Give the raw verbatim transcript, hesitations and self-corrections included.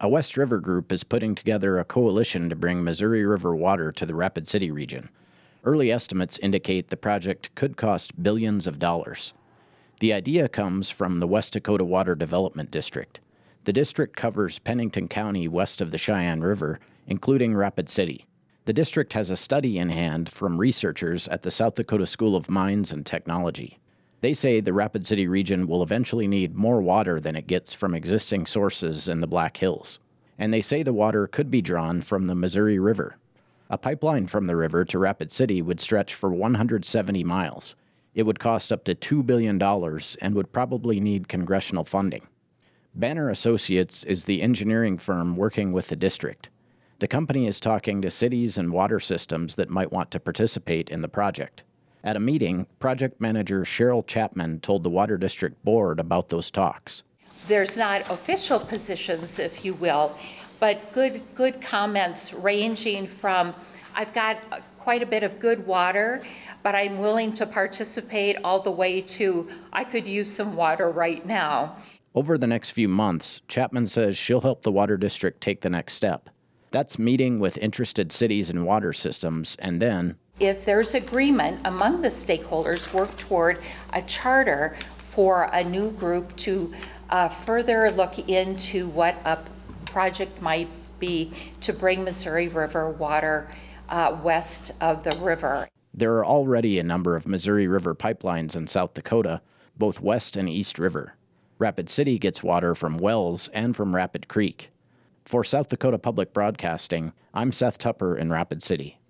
A West River group is putting together a coalition to bring Missouri River water to the Rapid City region. Early estimates indicate the project could cost billions of dollars. The idea comes from the West Dakota Water Development District. The district covers Pennington County west of the Cheyenne River, including Rapid City. The district has a study in hand from researchers at the South Dakota School of Mines and Technology. They say the Rapid City region will eventually need more water than it gets from existing sources in the Black Hills. And they say the water could be drawn from the Missouri River. A pipeline from the river to Rapid City would stretch for one hundred seventy miles. It would cost up to two billion dollars and would probably need congressional funding. Banner Associates is the engineering firm working with the district. The company is talking to cities and water systems that might want to participate in the project. At a meeting, project manager Cheryl Chapman told the Water District Board about those talks. There's not official positions, if you will, but good good comments ranging from, I've got quite a bit of good water, but I'm willing to participate, all the way to, I could use some water right now. Over the next few months, Chapman says she'll help the Water District take the next step. That's meeting with interested cities and water systems, and then, if there's agreement among the stakeholders, work toward a charter for a new group to uh, further look into what a project might be to bring Missouri River water uh, west of the river. There are already a number of Missouri River pipelines in South Dakota, both West and East River. Rapid City gets water from wells and from Rapid Creek. For South Dakota Public Broadcasting, I'm Seth Tupper in Rapid City.